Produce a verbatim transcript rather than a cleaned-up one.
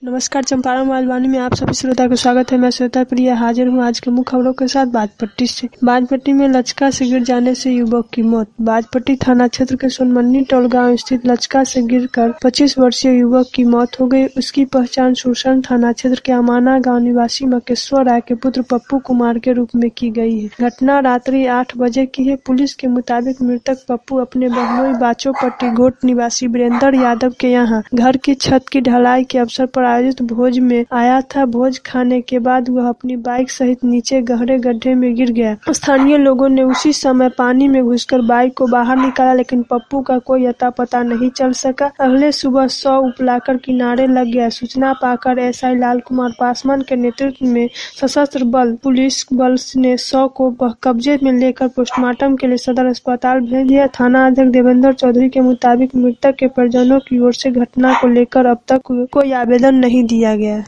नमस्कार, चंपारण मोबाइल में आप सभी श्रोता का स्वागत है। मैं श्वेता प्रिया हाजिर हूँ आज के मुख्य खबरों के साथ। बाजपट्टी से बाजपट्टी में लचका से गिर जाने से युवक की मौत। बाजपट्टी थाना क्षेत्र के सोनमन्नी टोल गांव स्थित लचका से गिरकर पच्चीस वर्षीय युवक की मौत हो गई। उसकी पहचान सुरसंड थाना क्षेत्र के अमाना गाँव निवासी मकेश्वर राय के पुत्र पप्पू कुमार के रूप में की गई है। घटना रात्रि आठ बजे की है। पुलिस के मुताबिक मृतक पप्पू अपने बहनोई बाचोपट्टी घोट निवासी वीरेंद्र यादव के यहाँ घर की छत की ढलाई के अवसर पर आयोजित भोज में आया था। भोज खाने के बाद वह अपनी बाइक सहित नीचे गहरे गड्ढे में गिर गया। स्थानीय लोगों ने उसी समय पानी में घुसकर बाइक को बाहर निकाला, लेकिन पप्पू का कोई अता पता नहीं चल सका। अगले सुबह शव उपलाकर किनारे लग गया। सूचना पाकर एसआई लाल कुमार पासवान के नेतृत्व में सशस्त्र बल पुलिस बल ने शव को कब्जे में लेकर पोस्टमार्टम के लिए सदर अस्पताल भेज दिया। थाना अध्यक्ष देवेंद्र चौधरी के मुताबिक मृतक के परिजनों की ओर से घटना को लेकर अब तक कोई आवेदन नहीं दिया गया।